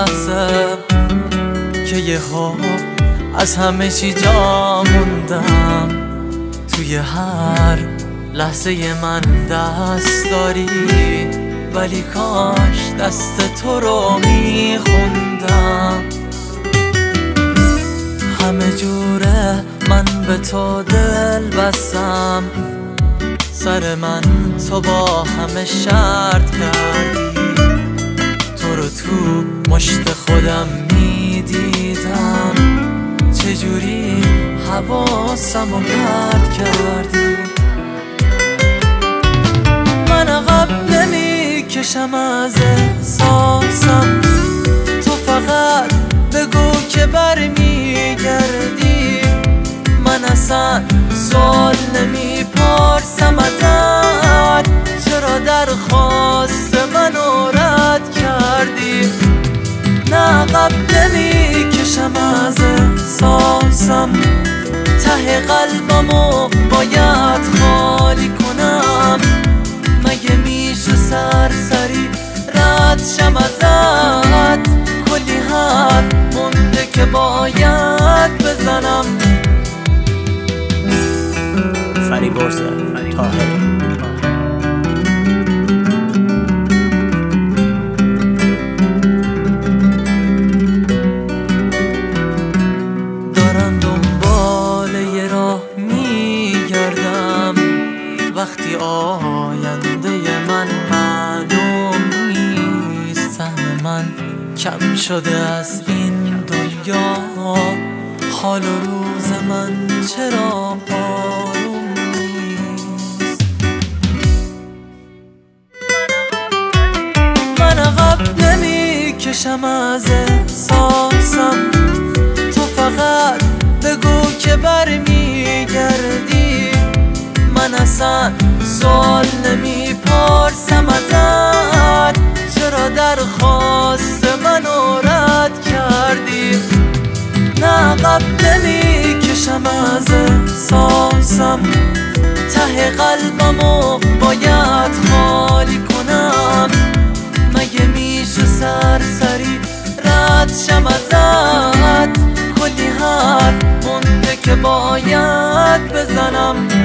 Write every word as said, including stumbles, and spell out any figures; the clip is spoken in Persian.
لحظه که یه ها از همه چی جا موندم. توی هر لحظه من دست داری، ولی کاش دست تو رو میخوندم. همه جوره من به تو دل بستم، سر من تو با همه شرط کردی. تو رو تو مشت خودم میدیدم، چجوری حواسم رو پرت کردی. من عقب نمیکشم از احساسم، تو فقط بگو که برمیگردی. من اصلا سوال نمیپرسم ازت، چرا درخواست منو رد کردی. نه عقب نمیکشم از احساسم، ته قلبمو باید خالی کنم. مگه میشه سرسری رد شم ازت، کلی حرف مونده که باید بزنم. فریبرز طاهری. دارم دنبال یه راه میگردم، وقتی آینده من معلوم نیست. سهم من کم شده از این دنیا، حال و روز من چرا آروم نیست. من عقب نمیکشم از احساسم، تو فقط بگو که برمیگردی. من اصلا سوال نمیپرسم ازت، چرا درخواست منو رد کردی. نه عقب نمیکشم از احساسم، ته قلبمو باید خالی کنم. مگه میشه سرسری رد شم ازت، کلی حرف مونده که باید بزنم.